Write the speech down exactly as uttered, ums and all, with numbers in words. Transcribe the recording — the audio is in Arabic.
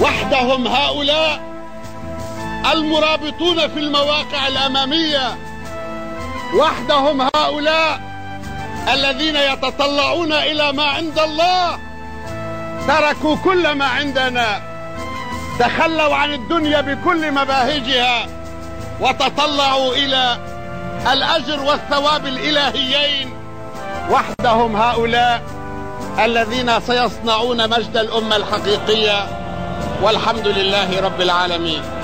وحدهم هؤلاء المرابطون في المواقع الأمامية، وحدهم هؤلاء الذين يتطلعون إلى ما عند الله، تركوا كل ما عندنا، تخلوا عن الدنيا بكل مباهجها وتطلعوا إلى الأجر والثواب الإلهيين. وحدهم هؤلاء الذين سيصنعون مجد الأمة الحقيقية، والحمد لله رب العالمين.